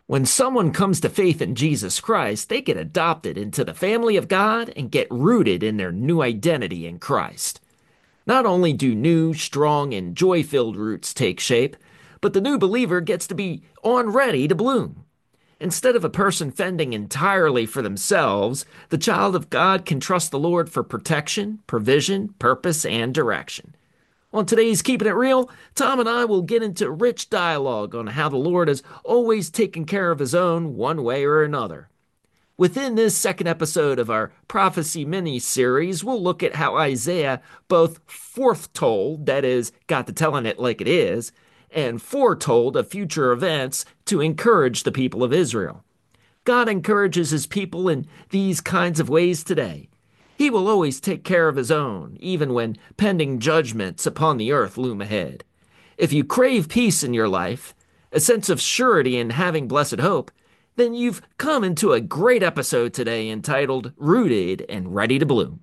When someone comes to faith in Jesus Christ, they get adopted into the family of God and get rooted in their new identity in Christ. Not only do new, strong, and joy filled roots take shape, but the new believer gets to be on ready to bloom. Instead of a person fending entirely for themselves, the child of God can trust the Lord for protection, provision, purpose, and direction. On today's Keeping It Real, Tom and I will get into rich dialogue on how the Lord has always taken care of his own one way or another. Within this second episode of our prophecy mini series, we'll look at how Isaiah both foretold, that is, got to telling it like it is, and foretold of future events to encourage the people of Israel. God encourages his people in these kinds of ways today. He will always take care of his own, even when pending judgments upon the earth loom ahead. If you crave peace in your life, a sense of surety in having blessed hope, then you've come into a great episode today entitled Rooted and Ready to Bloom.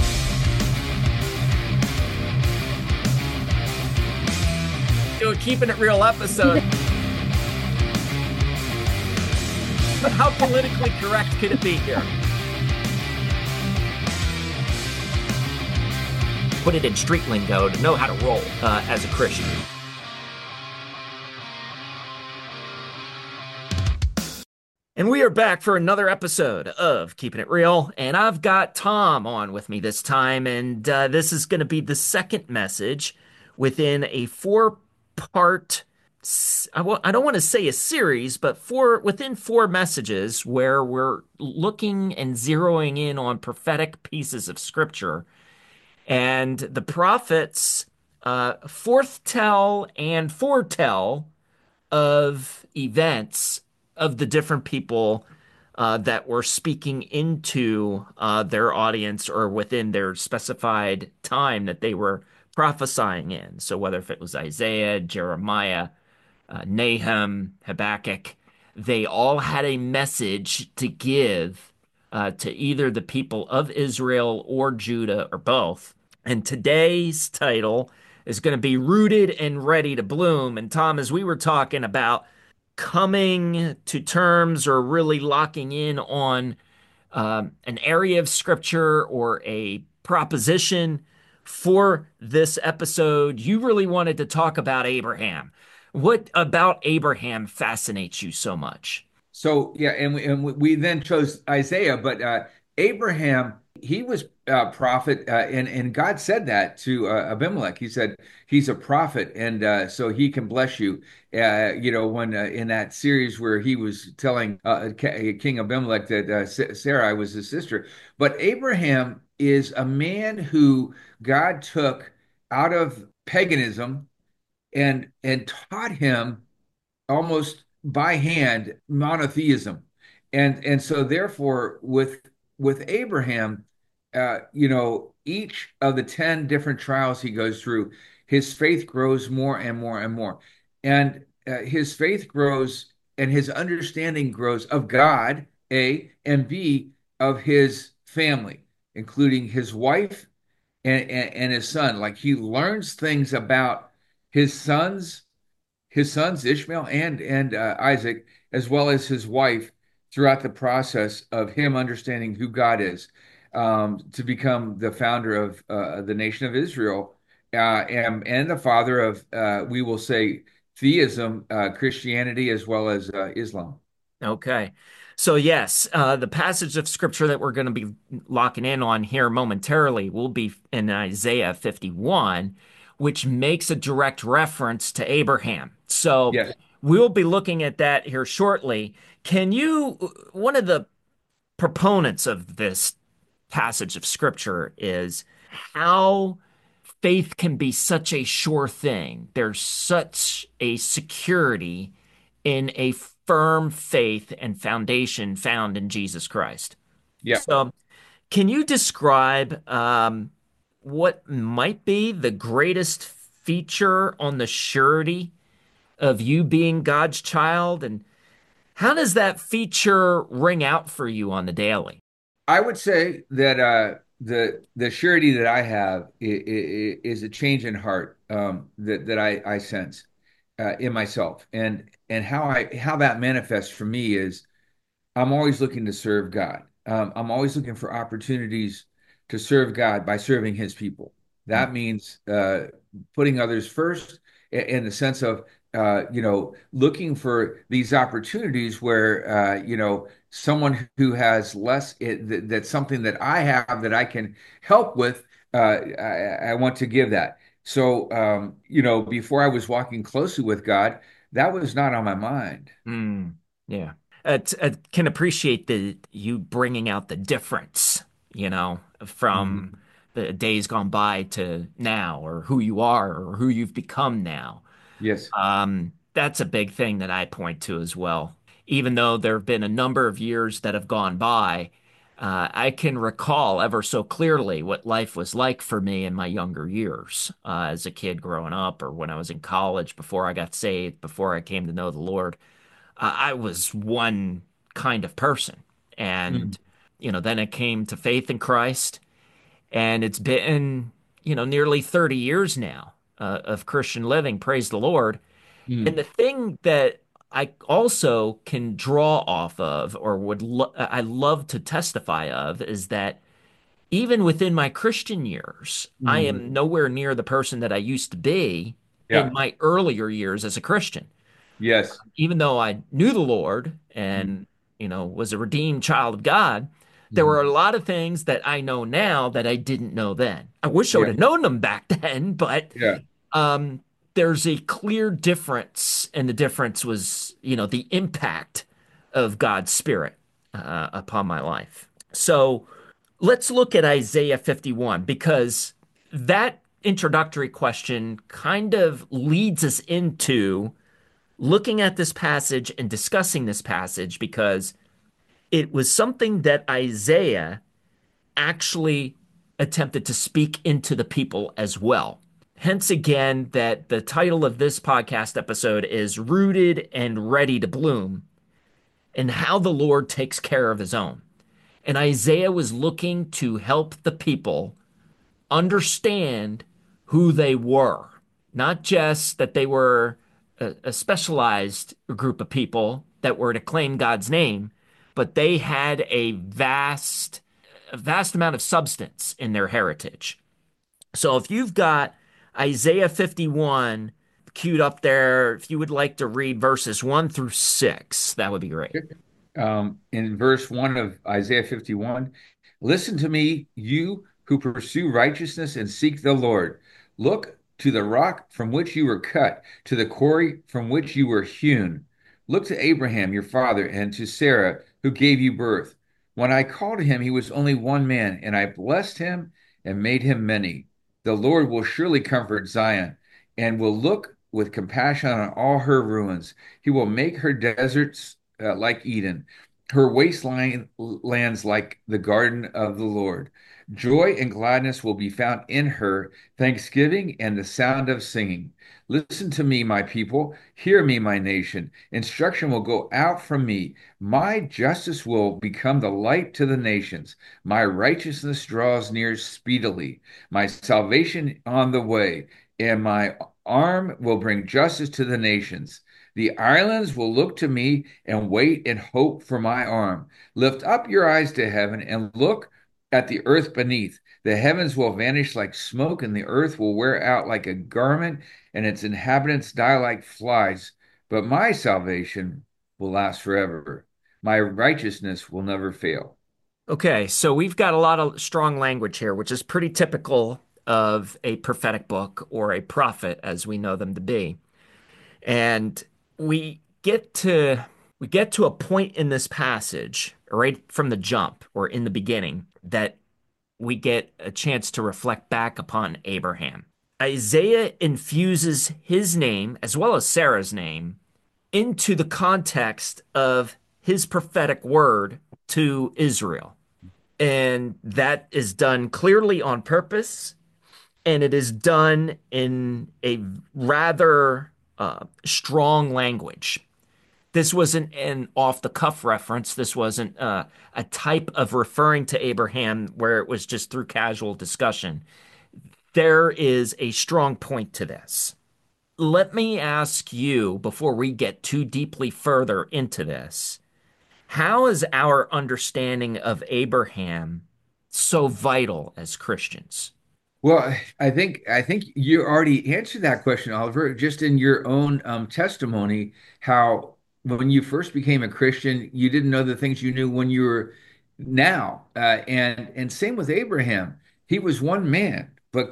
Do a Keeping It Real episode. How politically correct could it be here? Put it in street lingo to know how to roll as a Christian. And we are back for another episode of Keeping It Real. And I've got Tom on with me this time. And this is going to be the second message within a four-part, I don't want to say a series, but within four messages where we're looking and zeroing in on prophetic pieces of scripture. And the prophets forthtell and foretell of events of the different people that were speaking into their audience or within their specified time that they were prophesying in. So whether if it was Isaiah, Jeremiah, Nahum, Habakkuk, they all had a message to give to either the people of Israel or Judah or both. And today's title is going to be Rooted and Ready to Bloom. And Tom, as we were talking about coming to terms or really locking in on an area of scripture or a proposition for this episode, you really wanted to talk about Abraham. What about Abraham fascinates you so much? So yeah, and we then chose Isaiah, but Abraham, he was a prophet, and God said that to Abimelech. He said he's a prophet, and so he can bless you. When in that series where he was telling King Abimelech that Sarai was his sister, but Abraham is a man who God took out of paganism and taught him almost by hand monotheism, and so therefore with Abraham, each of the 10 different trials he goes through, his faith grows more and more and more, and his faith grows and his understanding grows of God, A, and B, of his family, including his wife and his son. Like he learns things about his sons his sons Ishmael and Isaac, as well as his wife, throughout the process of him understanding who God is, to become the founder of the nation of Israel, and the father of, we will say, theism, Christianity, as well as Islam. Okay. So, yes, the passage of scripture that we're going to be locking in on here momentarily will be in Isaiah 51, which makes a direct reference to Abraham. So, Yes. we'll be looking at that here shortly. One of the proponents of this passage of scripture is how faith can be such a sure thing. There's such a security in a firm faith and foundation found in Jesus Christ. Yeah. So, can you describe what might be the greatest feature on the surety of you being God's child? And how does that feature ring out for you on the daily? I would say that the surety that I have is a change in heart, that I sense in myself, and how that manifests for me is I'm always looking to serve God. I'm always looking for opportunities to serve God by serving His people. Mm. That means putting others first in the sense of looking for these opportunities where someone who has less that's something that I have that I can help with. I want to give that. So before I was walking closely with God, that was not on my mind. Mm, yeah. I can appreciate the you bringing out the difference, from Mhm. the days gone by to now, or who you are, or who you've become now. Yes. That's a big thing that I point to as well. Even though there have been a number of years that have gone by, I can recall ever so clearly what life was like for me in my younger years, as a kid growing up, or when I was in college, before I got saved, before I came to know the Lord. I was one kind of person. Mm, And, then it came to faith in Christ. And it's been, nearly 30 years now, of Christian living. Praise the Lord. And mm, the thing that I also can draw off of, or I love to testify of, is that even within my Christian years, I mm. am nowhere near the person that I used to be in Yeah. my earlier years as a Christian. Yes. Even though I knew the Lord Mm, and, was a redeemed child of God, there were a mhm. lot of things that I know now that I didn't know then. I wish I would Yeah. have known them back then, but Yeah. um, there's a clear difference, and the difference was, the impact of God's Spirit upon my life. So let's look at Isaiah 51, because that introductory question kind of leads us into looking at this passage and discussing this passage, because it was something that Isaiah actually attempted to speak into the people as well. Hence, again, that the title of this podcast episode is Rooted and Ready to Bloom, and how the Lord takes care of his own. And Isaiah was looking to help the people understand who they were, not just that they were a specialized group of people that were to claim God's name, but they had a vast amount of substance in their heritage. So if you've got Isaiah 51 queued up there, if you would like to read verses 1 through 6, that would be great. In verse 1 of Isaiah 51, listen to me, you who pursue righteousness and seek the Lord. Look to the rock from which you were cut, to the quarry from which you were hewn. Look to Abraham, your father, and to Sarah, who gave you birth. When I called him, he was only one man, and I blessed him and made him many. The Lord will surely comfort Zion and will look with compassion on all her ruins. He will make her deserts like Eden, her wasteland lands like the garden of the Lord. Joy and gladness will be found in her, thanksgiving and the sound of singing. Listen to me, my people. Hear me, my nation. Instruction will go out from me. My justice will become the light to the nations. My righteousness draws near speedily. My salvation on the way, and my arm will bring justice to the nations. The islands will look to me and wait in hope for my arm. Lift up your eyes to heaven and look at the earth beneath. The heavens will vanish like smoke, and the earth will wear out like a garment, and its inhabitants die like flies. But my salvation will last forever. My righteousness will never fail. Okay, so we've got a lot of strong language here, which is pretty typical of a prophetic book or a prophet as we know them to be. And we get to we get to a point in this passage right from the jump or in the beginning that we get a chance to reflect back upon Abraham. Isaiah infuses his name as well as Sarah's name into the context of his prophetic word to Israel. And that is done clearly on purpose, and it is done in a rather strong language. This wasn't an off the cuff reference. This wasn't a type of referring to Abraham where it was just through casual discussion. There is a strong point to this. let me ask you before we get too deeply further into this. How is our understanding of Abraham so vital as Christians? Well, I think you already answered that question, Oliver, just in your own testimony, how when you first became a Christian, you didn't know the things you knew when you were now. And same with Abraham. He was one man, but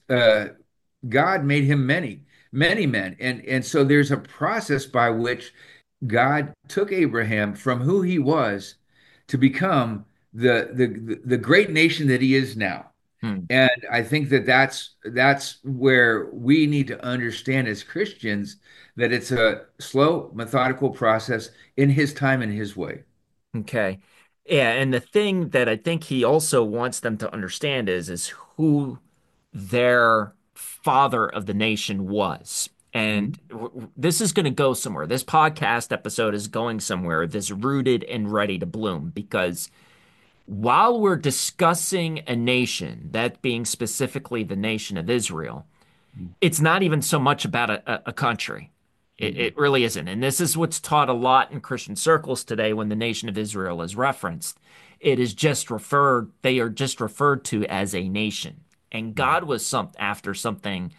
God made him many, many men. And so there's a process by which God took Abraham from who he was to become the great nation that he is now. Hmm. And I think that that's where we need to understand as Christians that it's a slow, methodical process in his time and his way. Okay. Yeah, and the thing that I think he also wants them to understand is who their father of the nation was. And Mhm. this is going to go somewhere. This podcast episode is going somewhere that's rooted and ready to bloom because while we're discussing a nation, that being specifically the nation of Israel, it's not even so much about a country. Mhm. It really isn't. And this is what's taught a lot in Christian circles today when the nation of Israel is referenced. They are just referred to as a nation. And Mhm. God was after something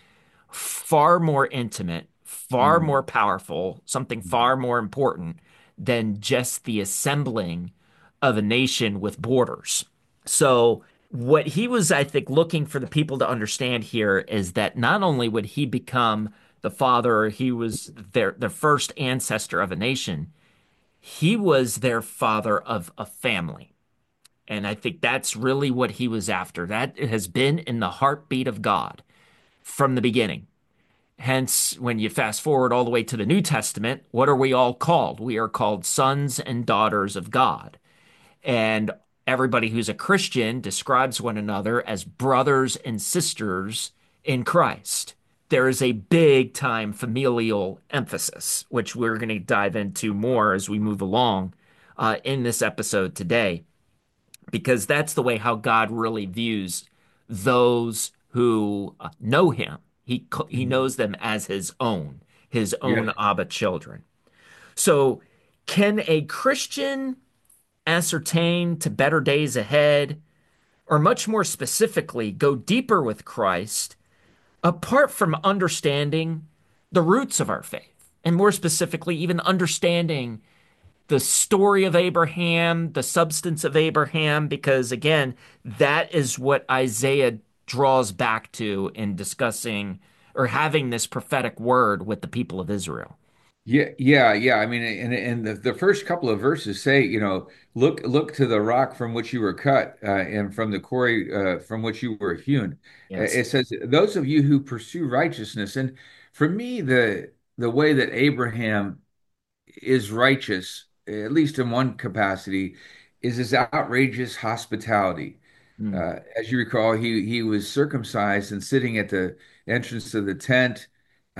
far more intimate, far Mhm. more powerful, something far more important than just the assembling of a nation with borders. So, what he was, I think, looking for the people to understand here is that not only would he become the father, or he was their first ancestor of a nation, he was their father of a family. And I think that's really what he was after. That has been in the heartbeat of God from the beginning. Hence, when you fast forward all the way to the New Testament, what are we all called? We are called sons and daughters of God. And everybody who's a Christian describes one another as brothers and sisters in Christ. There is a big time familial emphasis, which we're going to dive into more as we move along in this episode today, because that's the way how God really views those who know Him. He Mhm. knows them as His Yes. own Abba children. So, can a Christian ascertain to better days ahead, or much more specifically, go deeper with Christ, apart from understanding the roots of our faith, and more specifically, even understanding the story of Abraham, the substance of Abraham, because again, that is what Isaiah draws back to in discussing or having this prophetic word with the people of Israel. Yeah, yeah, yeah. I mean, and the first couple of verses say, look to the rock from which you were cut, and from the quarry from which you were hewn. Yes. It says, those of you who pursue righteousness. And for me, the way that Abraham is righteous, at least in one capacity, is his outrageous hospitality. Mm. As you recall, he was circumcised and sitting at the entrance to the tent,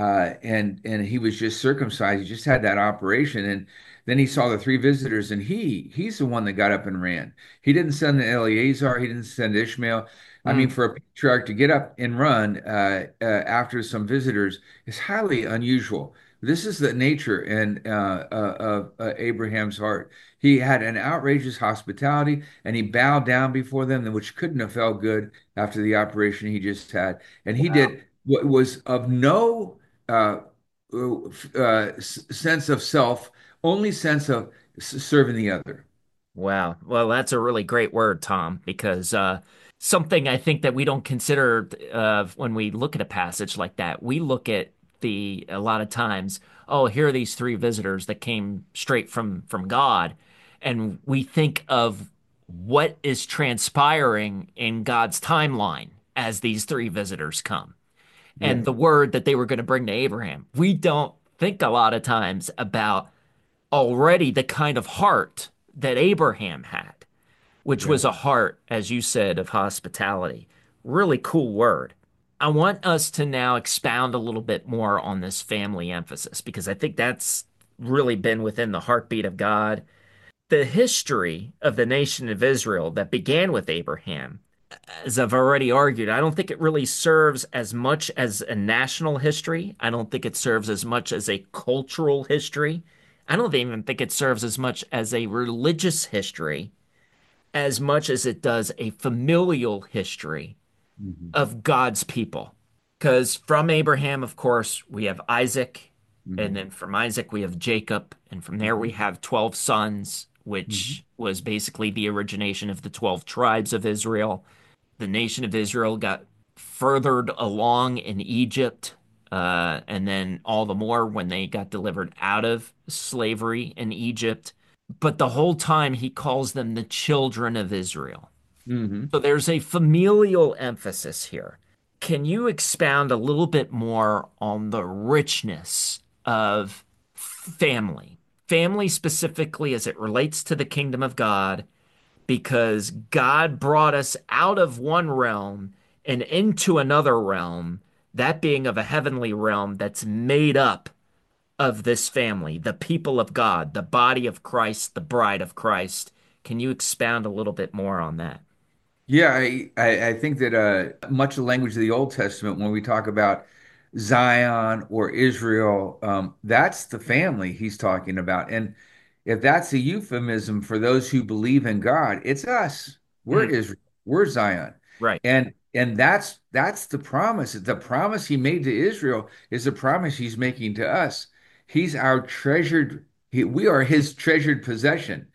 and he was just circumcised. He just had that operation, and then he saw the three visitors, and he's the one that got up and ran. He didn't send Eleazar. He didn't send Ishmael. I mean, Mm. for a patriarch to get up and run after some visitors is highly unusual. This is the nature of Abraham's heart. He had an outrageous hospitality, and he bowed down before them, which couldn't have felt good after the operation he just had. And he Wow. did what was of no uh, sense of self, only sense of serving the other. Wow. Well, that's a really great word, Tom, because something I think that we don't consider when we look at a passage like that. We look at a lot of times, oh, here are these three visitors that came straight from God, and we think of what is transpiring in God's timeline as these three visitors come, Yeah, and the word that they were going to bring to Abraham. We don't think a lot of times about already the kind of heart that Abraham had, which yeah. was a heart, as you said, of hospitality. Really cool word. I want us to now expound a little bit more on this family emphasis because I think that's really been within the heartbeat of God. The history of the nation of Israel that began with Abraham as I've already argued, I don't think it really serves as much as a national history. I don't think it serves as much as a cultural history. I don't even think it serves as much as a religious history as much as it does a familial history Hmm. of God's people. Because from Abraham, of course, we have Isaac, and Hmm. then from Isaac, we have Jacob, and from there, we have 12 sons, which was basically the origination of the 12 tribes of Israel. The nation of Israel got furthered along in Egypt, and then all the more when they got delivered out of slavery in Egypt. But the whole time, he calls them the children of Israel. Hmm. So there's a familial emphasis here. Can you expound a little bit more on the richness of family? Family specifically as it relates to the kingdom of God, because God brought us out of one realm and into another realm, that being of a heavenly realm that's made up of this family, the people of God, the body of Christ, the bride of Christ. Can you expound a little bit more on that? Yeah, I think that much of the language of the Old Testament, when we talk about Zion or Israel, that's the family he's talking about. And if that's a euphemism for those who believe in God, it's us. We're Mm, Israel. We're Zion. right. And that's the promise. The promise he made to Israel is the promise he's making to us. He's our we are his treasured possession.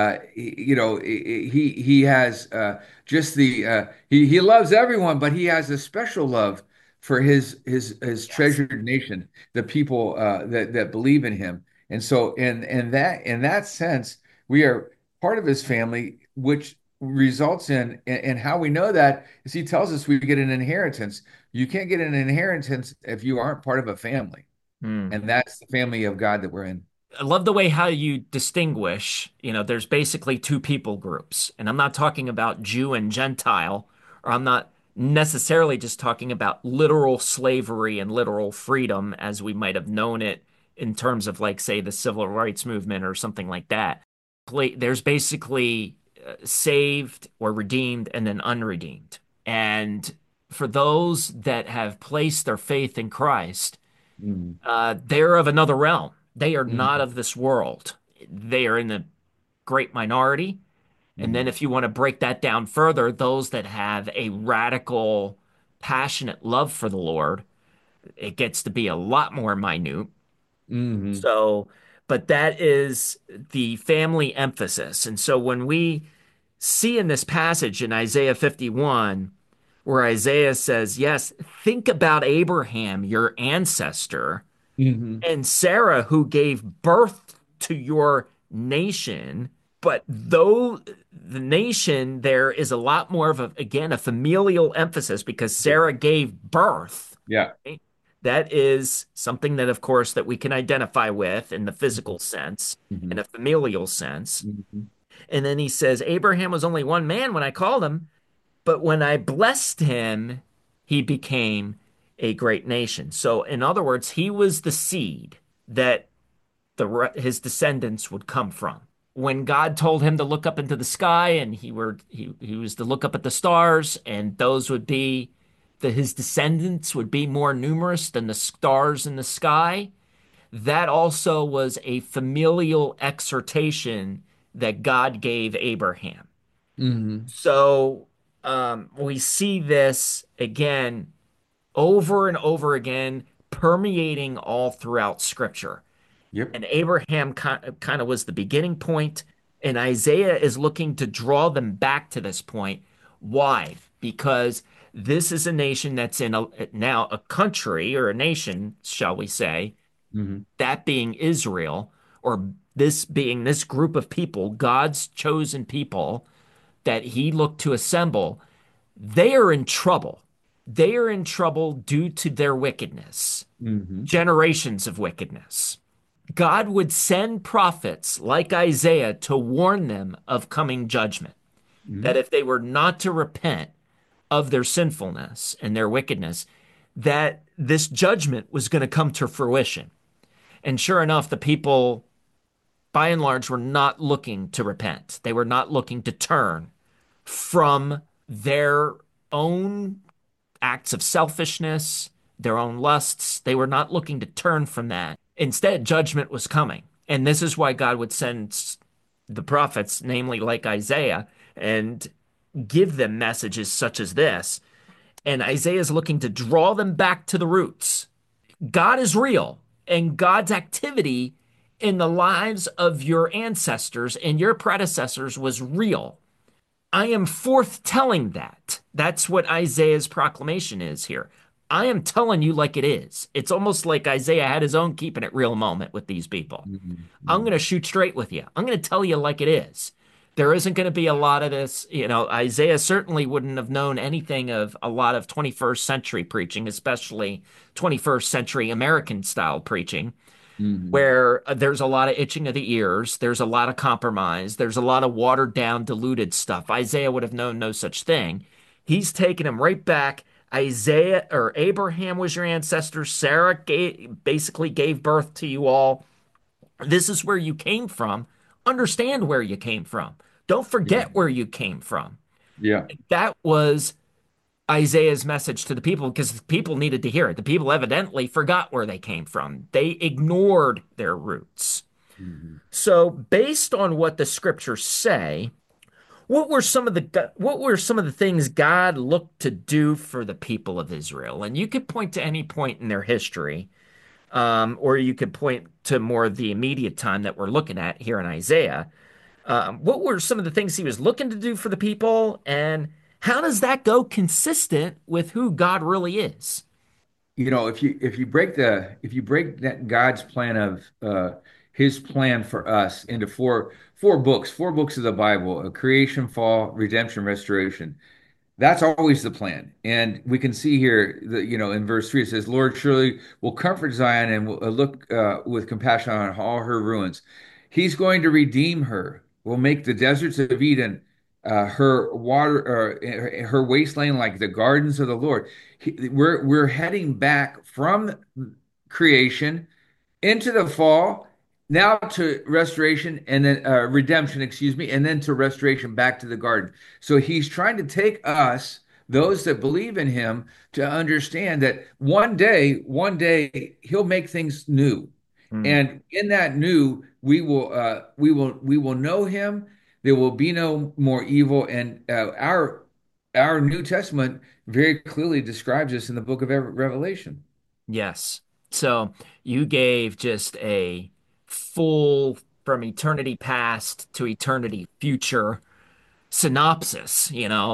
He has just the he loves everyone, but he has a special love for his Yes. treasured nation, the people that believe in him. And so in that sense, we are part of his family, which results in and how we know that is he tells us we get an inheritance. You can't get an inheritance if you aren't part of a family, Mm. and that's the family of God that we're in. I love the way how you distinguish, there's basically two people groups. And I'm not talking about Jew and Gentile, or I'm not necessarily just talking about literal slavery and literal freedom as we might have known it in terms of, like, say, the civil rights movement or something like that. There's basically saved or redeemed and then unredeemed. And for those that have placed their faith in Christ, Mhm. they're of another realm. They are not Mhm. of this world. They are in the great minority. And then Mhm. if you want to break that down further, those that have a radical, passionate love for the Lord, it gets to be a lot more minute. Mhm. So, but that is the family emphasis. And so when we see in this passage in Isaiah 51, where Isaiah says, yes, think about Abraham, your ancestor, Mhm. and Sarah, who gave birth to your nation. But though the nation there is a lot more of a, again, a familial emphasis because Sarah gave birth. Yeah. Right? That is something that, of course, that we can identify with in the Mhm. physical sense, in Mhm. a familial sense. Mhm. And then he says, Abraham was only one man when I called him, but when I blessed him, he became a great nation. So, in other words, he was the seed that his descendants would come from. When God told him to look up into the sky, and he was to look up at the stars, and those would be that his descendants would be more numerous than the stars in the sky. That also was a familial exhortation that God gave Abraham. Mhm. So we see this again over and over again, permeating all throughout Scripture. Yep. And Abraham kind of was the beginning point, and Isaiah is looking to draw them back to this point. Why? Because this is a nation that's in now a country or a nation, shall we say, Mhm. that being Israel, or this being this group of people, God's chosen people that he looked to assemble. They are in trouble. They are in trouble due to their wickedness, Mhm. generations of wickedness. God would send prophets like Isaiah to warn them of coming judgment, that Mhm. if they were not to repent of their sinfulness and their wickedness, that this judgment was going to come to fruition. And sure enough, the people, by and large, were not looking to repent. They were not looking to turn from their own acts of selfishness, their own lusts. They were not looking to turn from that. Instead, judgment was coming. And this is why God would send the prophets, namely like Isaiah, and give them messages such as this. And Isaiah is looking to draw them back to the roots. God is real, and God's activity in the lives of your ancestors and your predecessors was real. I am forth telling that. That's what Isaiah's proclamation is here. I am telling you like it is. It's almost like Isaiah had his own keeping it real moment with these people. I'm going Mhm. to shoot straight with you. I'm going to tell you like it is. There isn't going to be a lot of this. Isaiah certainly wouldn't have known anything of a lot of 21st century preaching, especially 21st century American style preaching Mhm. where there's a lot of itching of the ears, there's a lot of compromise, there's a lot of watered down, diluted stuff. Isaiah would have known no such thing. He's taken him right back. Isaiah or Abraham was your ancestor. Basically gave birth to you all. This is where you came from. Understand where you came from. Don't Yeah. forget where you came from. Yeah. That was Isaiah's message to the people because the people needed to hear it. The people evidently forgot where they came from. They ignored their roots. Mhm. So, based on what the scriptures say, what were some of the things God looked to do for the people of Israel? And you could point to any point in their history, or you could point to more of the immediate time that we're looking at here in Isaiah. What were some of the things he was looking to do for the people, and how does that go consistent with who God really is? If you break that God's plan of his plan for us into four books of the Bible, creation, fall, redemption, restoration. That's always the plan. And we can see here that, in verse 3, it says, Lord surely will comfort Zion and will look with compassion on all her ruins. He's going to redeem her, will make the deserts of Eden her her wasteland like the gardens of the Lord. We're heading back from creation into the fall, now to restoration and then redemption, excuse me, and then to restoration back to the garden. So he's trying to take us, those that believe in him, to understand that one day he'll make things new. Hmm. And in that new, we will know him. There will be no more evil. And our New Testament very clearly describes this in the book of Revelation. Yes. So you gave just a full from eternity past to eternity future synopsis,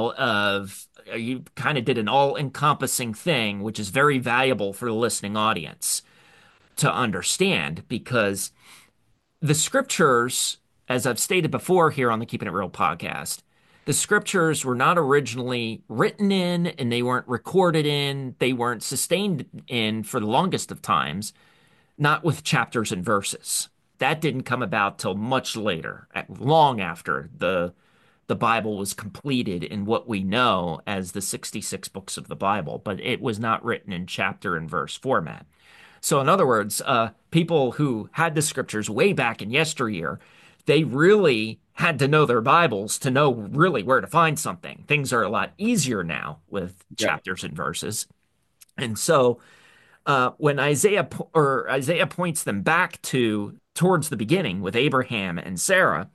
of you kind of did an all-encompassing thing, which is very valuable for the listening audience to understand because the scriptures, as I've stated before here on the Keeping It Real podcast, the scriptures were not originally written in and they weren't recorded in, they weren't sustained in for the longest of times, not with chapters and verses. That didn't come about till much later, long after the Bible was completed in what we know as the 66 books of the Bible, but it was not written in chapter and verse format. So, in other words, people who had the scriptures way back in yesteryear, they really had to know their Bibles to know really where to find something. Things are a lot easier now with Yeah. chapters and verses. And so, when Isaiah points them back to towards the beginning with Abraham and Sarah,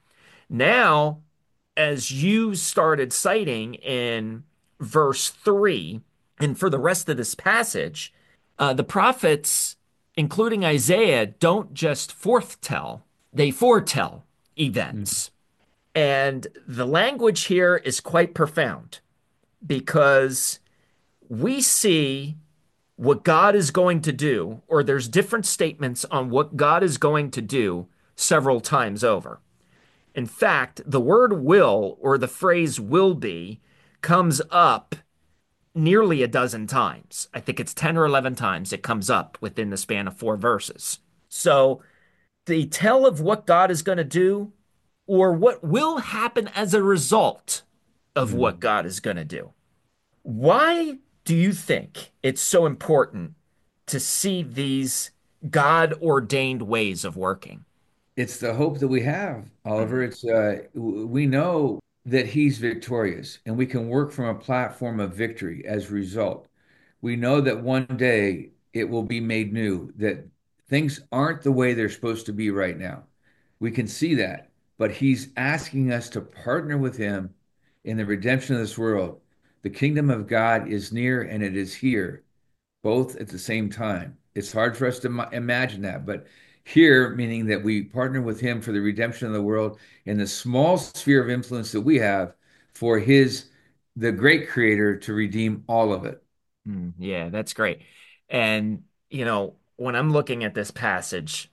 now as you started citing in verse 3, and for the rest of this passage, the prophets, including Isaiah, don't just forthtell, they foretell Mhm. events. And the language here is quite profound because we see what God is going to do, or there's different statements on what God is going to do several times over. In fact, the word will or the phrase will be comes up nearly a dozen times. I think it's 10 or 11 times it comes up within the span of four verses. So the tell of what God is going to do or what will happen as a result of what Mhm. God is going to do. Why do you think it's so important to see these God ordained ways of working? It's the hope that we have, Mm, Oliver. We know. that he's victorious and we can work from a platform of victory as a result. We know that one day it will be made new, that things aren't the way they're supposed to be right now. We can see that, but he's asking us to partner with him in the redemption of this world. The kingdom of God is near and it is here, both at the same time. It's hard for us to imagine that, but here, meaning that we partner with him for the redemption of the world in the small sphere of influence that we have for the great creator to redeem all of it. Yeah, that's great. And, when I'm looking at this passage,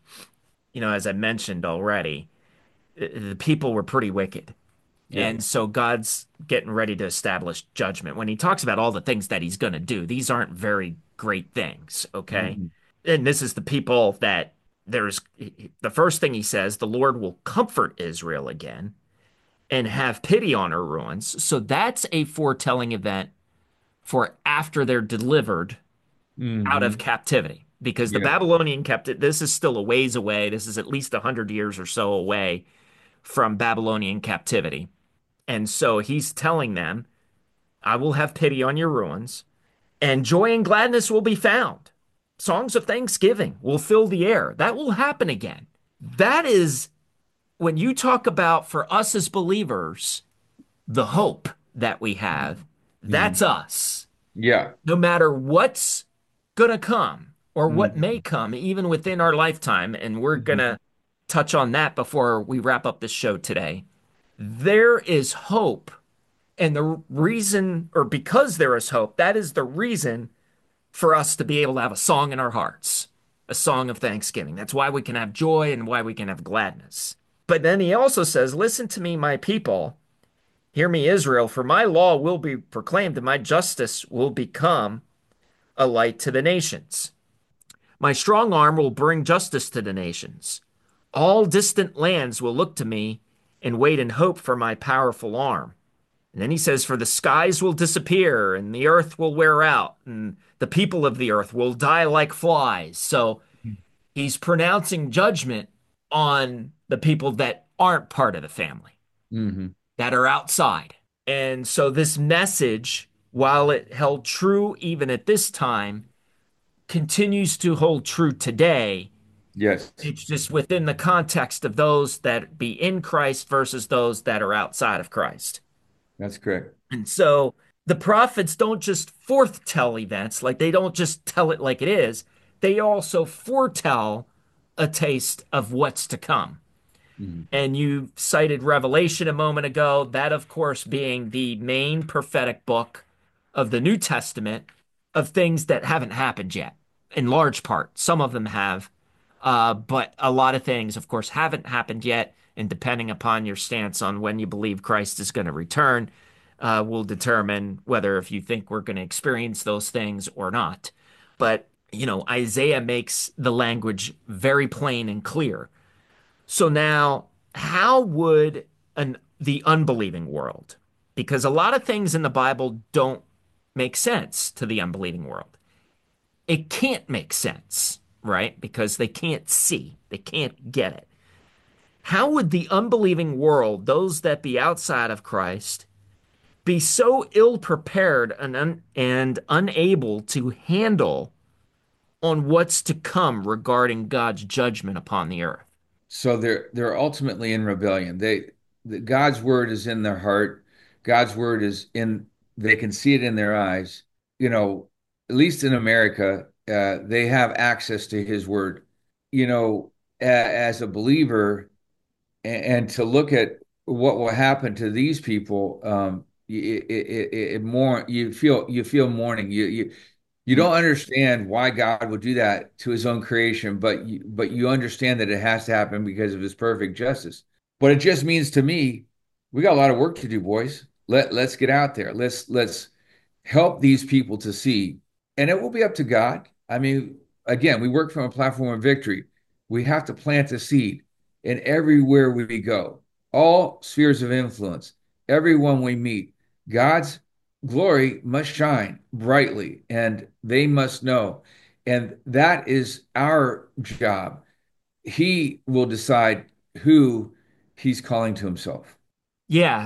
as I mentioned already, the people were pretty wicked. Yeah. And so God's getting ready to establish judgment. When he talks about all the things that he's going to do, these aren't very great things, okay? Mhm. And this is the people that there's the first thing he says, the Lord will comfort Israel again and have pity on her ruins. So that's a foretelling event for after they're delivered out of Hmm. captivity. Because the Yeah. Babylonian captive, this is still a ways away. This is at least 100 years or so away from Babylonian captivity. And so he's telling them, I will have pity on your ruins, and joy and gladness will be found. Songs of thanksgiving will fill the air. That will happen again. That is when you talk about for us as believers, the hope that we have, that's Hmm. us. Yeah. No matter what's going to come or what may Hmm. come, even within our lifetime, and we're going Hmm. to touch on that before we wrap up this show today, there is hope. And the reason, or because there is hope, that is the reason for us to be able to have a song in our hearts, a song of thanksgiving. That's why we can have joy and why we can have gladness. But then he also says, listen to me, my people. Hear me, Israel, for my law will be proclaimed and my justice will become a light to the nations. My strong arm will bring justice to the nations. All distant lands will look to me and wait in hope for my powerful arm. And then he says, for the skies will disappear and the earth will wear out and the people of the earth will die like flies. So he's pronouncing judgment on the people that aren't part of the family, Hmm. that are outside. And so this message, while it held true even at this time, continues to hold true today. Yes, It's just within the context of those that be in Christ versus those that are outside of Christ. that's correct. And so the prophets don't just foretell events, like they don't just tell it like it is, they also foretell a taste of what's to come. Hmm. And you cited Revelation a moment ago, that, of course, being the main prophetic book of the New Testament of things that haven't happened yet, in large part. Some of them have, but a lot of things, of course, haven't happened yet. And depending upon your stance on when you believe Christ is going to return, will determine whether if you think we're going to experience those things or not. But, Isaiah makes the language very plain and clear. So now, how would the unbelieving world, because a lot of things in the Bible don't make sense to the unbelieving world. It can't make sense, right? Because they can't see, they can't get it. How would the unbelieving world, those that be outside of Christ, be so ill prepared and unable to handle on what's to come regarding God's judgment upon the earth? So they're ultimately in rebellion. God's word is in their heart. God's word is in, they can see it in their eyes. You know, at least in America, they have access to his word. As a believer, and to look at what will happen to these people, more you feel mourning. You don't understand why God would do that to his own creation, but you understand that it has to happen because of his perfect justice. But it just means to me, we got a lot of work to do, boys. Let's get out there. Let's help these people to see. And it will be up to God. I mean, again, we work from a platform of victory. We have to plant a seed in everywhere we go, all spheres of influence, everyone we meet. God's glory must shine brightly, and they must know. And that is our job. He will decide who he's calling to himself. Yeah,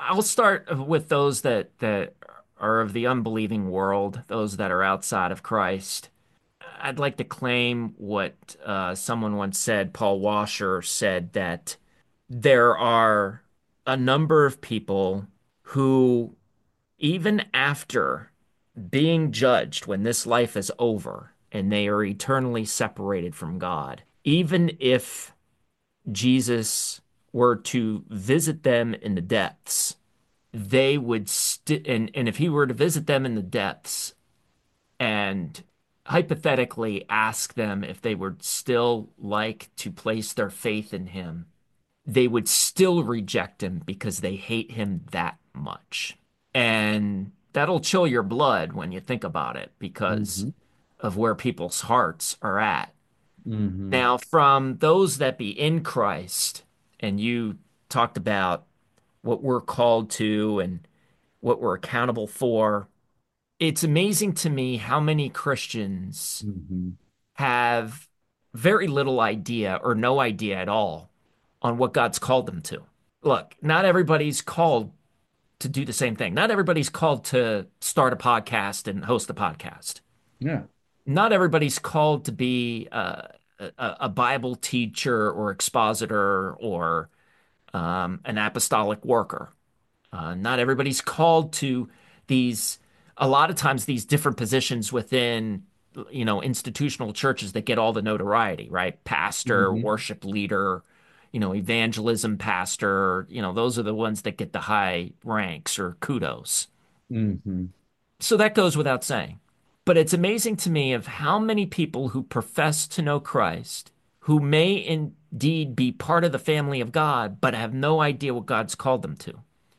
I'll start with those that are of the unbelieving world, those that are outside of Christ. I'd like to claim what someone once said, Paul Washer said that there are a number of people who, even after being judged when this life is over and they are eternally separated from God, even if Jesus were to visit them in the depths, they would and if he were to visit them in the depths and hypothetically ask them if they would still like to place their faith in him, they would still reject him because they hate him that much. And that'll chill your blood when you think about it because Hmm. of where people's hearts are at. Hmm. Now, from those that be in Christ, and you talked about what we're called to and what we're accountable for, it's amazing to me how many Christians Hmm. have very little idea or no idea at all on what God's called them to. Look, not everybody's called to do the same thing. Not everybody's called to start a podcast and host a podcast. Yeah. Not everybody's called to be a Bible teacher or expositor or an apostolic worker. Not everybody's called to these, a lot of times, these different positions within, institutional churches that get all the notoriety, right? Pastor, Hmm. worship leader, evangelism pastor, those are the ones that get the high ranks or kudos. Hmm. So that goes without saying. But it's amazing to me of how many people who profess to know Christ, who may indeed be part of the family of God, but have no idea what God's called them to.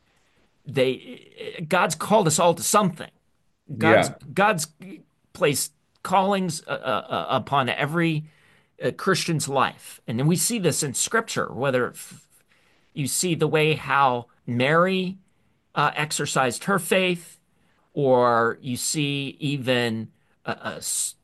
God's called us all to something. God's Yeah. God's placed callings upon every Christian's life, and then we see this in Scripture. Whether you see the way how Mary exercised her faith, or you see even uh, uh,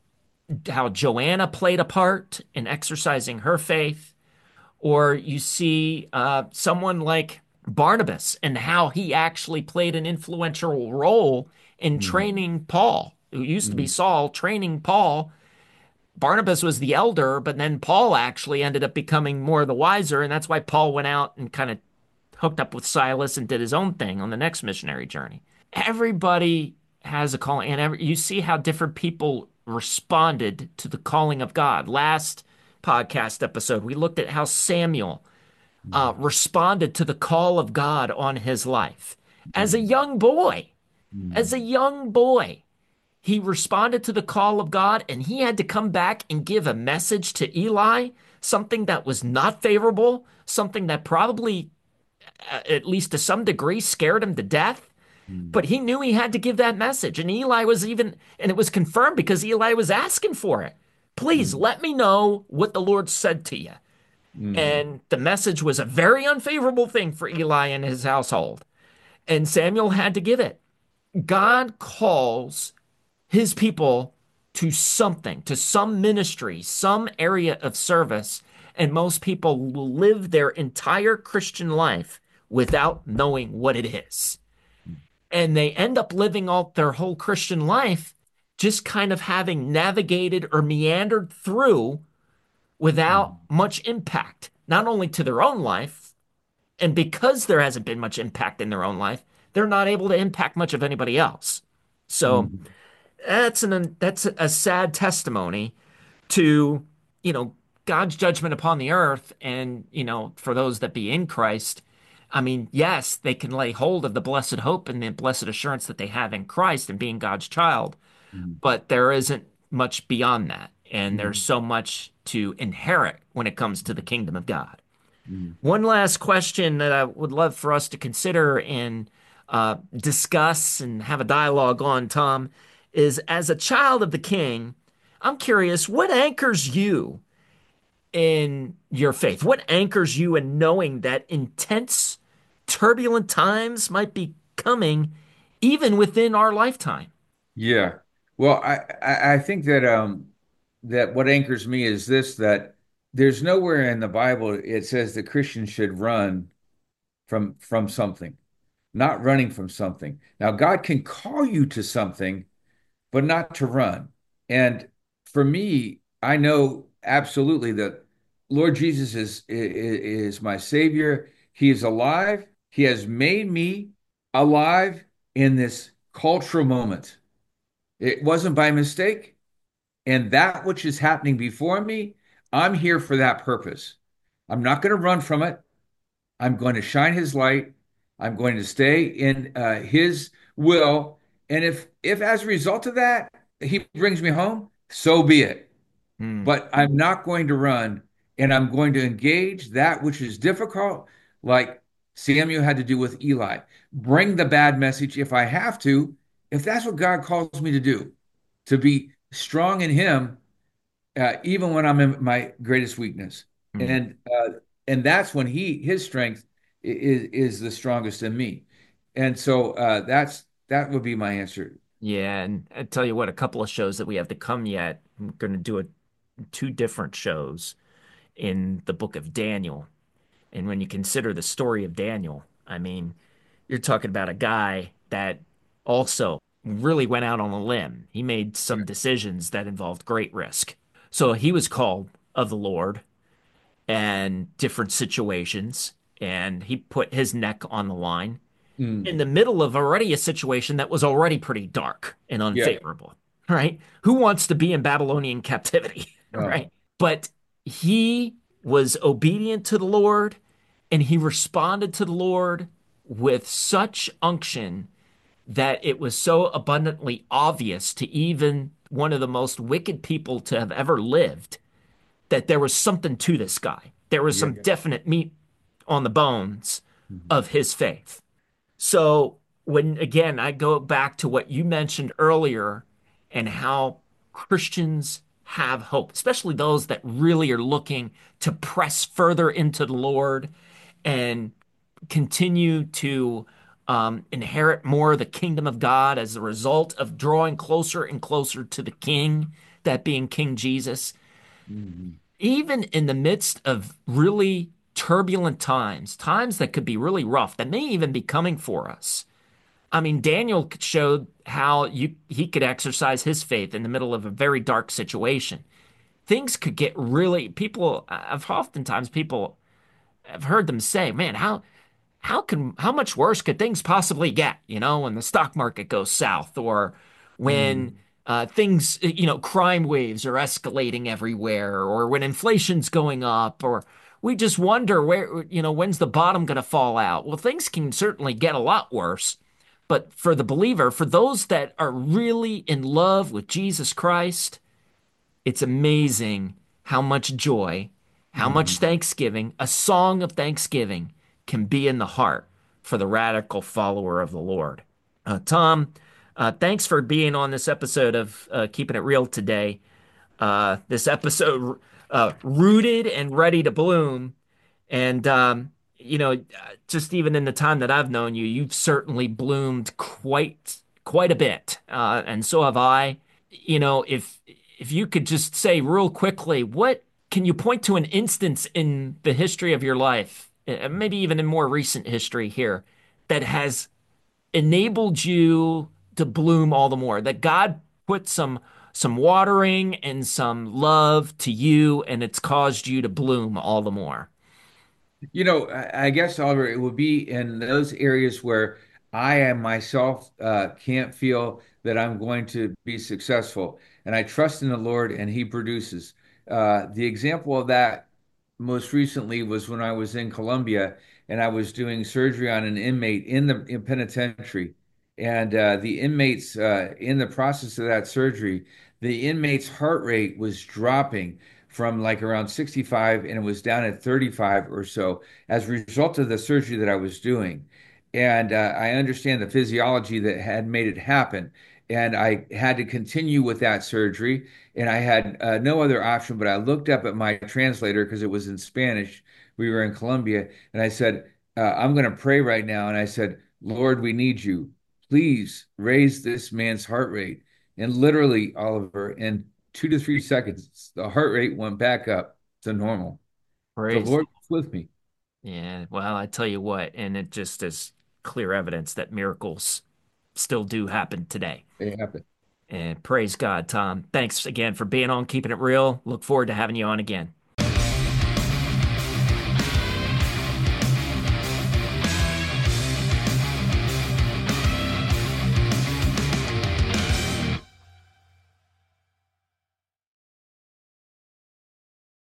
how Joanna played a part in exercising her faith, or you see someone like Barnabas and how he actually played an influential role in Hmm. training Paul, who used to be Hmm. Saul, training Paul. Barnabas was the elder, but then Paul actually ended up becoming more the wiser, and that's why Paul went out and kind of hooked up with Silas and did his own thing on the next missionary journey. Everybody has a calling, and you see how different people responded to the calling of God. Last podcast episode, we looked at how Samuel responded to the call of God on his life as a Hmm. young boy. As Hmm. a young boy, he responded to the call of God, and he had to come back and give a message to Eli, something that was not favorable, something that probably, at least to some degree, scared him to death. Hmm. But he knew he had to give that message. And Eli was even, and it was confirmed because Eli was asking for it. Please Hmm. let me know what the Lord said to you. Hmm. And the message was a very unfavorable thing for Eli and his household. And Samuel had to give it. God calls his people to something, to some ministry, some area of service. And most people will live their entire Christian life without knowing what it is. And they end up living all their whole Christian life just kind of having navigated or meandered through without Hmm. much impact, not only to their own life, and because there hasn't been much impact in their own life, they're not able to impact much of anybody else. So Hmm. that's a sad testimony to, you know, God's judgment upon the earth and, for those that be in Christ. I mean, yes, they can lay hold of the blessed hope and the blessed assurance that they have in Christ and being God's child, Hmm. but there isn't much beyond that. And there's Hmm. so much to inherit when it comes to the kingdom of God. Hmm. One last question that I would love for us to consider and discuss and have a dialogue on, Tom, is as a child of the King, I'm curious, what anchors you in your faith? What anchors you in knowing that intense, turbulent times might be coming even within our lifetime? Yeah. Well, I think that that what anchors me is this, that there's nowhere in the Bible it says that Christians should run from something. not running from something. Now, God can call you to something, but not to run. And for me, I know absolutely that Lord Jesus is my Savior. He is alive. He has made me alive in this cultural moment. It wasn't by mistake. And that which is happening before me, I'm here for that purpose. I'm not going to run from it. I'm going to shine his light. I'm going to stay in his will. And if as a result of that, he brings me home, so be it. Hmm. But I'm not going to run, and I'm going to engage that which is difficult, like Samuel had to do with Eli. Bring the bad message if I have to, if that's what God calls me to do, to be strong in him even when I'm in my greatest weakness. Hmm. And that's when his strength is the strongest in me. And so that would be my answer. Yeah, and I tell you what, a couple of shows that we have to come yet. I'm going to do two different shows in the book of Daniel. And when you consider the story of Daniel, I mean, you're talking about a guy that also really went out on a limb. He made some decisions that involved great risk. So he was called of the Lord and different situations, and he put his neck on the line Mm, in the middle of already a situation that was already pretty dark and yeah. unfavorable, right? Who wants to be in Babylonian captivity, No. right? But he was obedient to the Lord and he responded to the Lord with such unction that it was so abundantly obvious to even one of the most wicked people to have ever lived that there was something to this guy. There was Yeah. some definite meat on the bones Mhm. of his faith. So when again, I go back to what you mentioned earlier and how Christians have hope, especially those that really are looking to press further into the Lord and continue to inherit more of the kingdom of God as a result of drawing closer and closer to the King, that being King Jesus. Mhm. Even in the midst of really turbulent times, times that could be really rough, that may even be coming for us. I mean, Daniel showed how he could exercise his faith in the middle of a very dark situation. Things could get really people. I've heard them say, "Man, how much worse could things possibly get?" You know, when the stock market goes south, or when Mhm. things, crime waves are escalating everywhere, or when inflation's going up, or we just wonder where, when's the bottom going to fall out? Well, things can certainly get a lot worse. But for the believer, for those that are really in love with Jesus Christ, it's amazing how much joy, how much Mhm. thanksgiving, a song of thanksgiving can be in the heart for the radical follower of the Lord. Tom, thanks for being on this episode of Keeping It Real today. This episode, rooted and ready to bloom. And, just even in the time that I've known you, you've certainly bloomed quite a bit. And so have I. If you could just say real quickly, what can you point to an instance in the history of your life, maybe even in more recent history here, that has enabled you to bloom all the more, that God put some watering and some love to you and it's caused you to bloom all the more? I guess, Oliver, it would be in those areas where I am myself can't feel that I'm going to be successful. And I trust in the Lord and He produces. The example of that most recently was when I was in Colombia and I was doing surgery on an inmate in penitentiary. And the inmates, in the process of that surgery, the inmate's heart rate was dropping from like around 65 and it was down at 35 or so as a result of the surgery that I was doing. And I understand the physiology that had made it happen. And I had to continue with that surgery. And I had no other option, but I looked up at my translator because it was in Spanish. We were in Colombia. And I said, I'm going to pray right now. And I said, Lord, we need you. Please raise this man's heart rate. And literally, Oliver, in 2 to 3 seconds, the heart rate went back up to normal. The Praise. Lord was with me. Yeah, well, I tell you what, and it just is. clear evidence that miracles still do happen today. They happen. And praise God, Tom. Thanks again for being on Keeping It Real. Look forward to having you on again.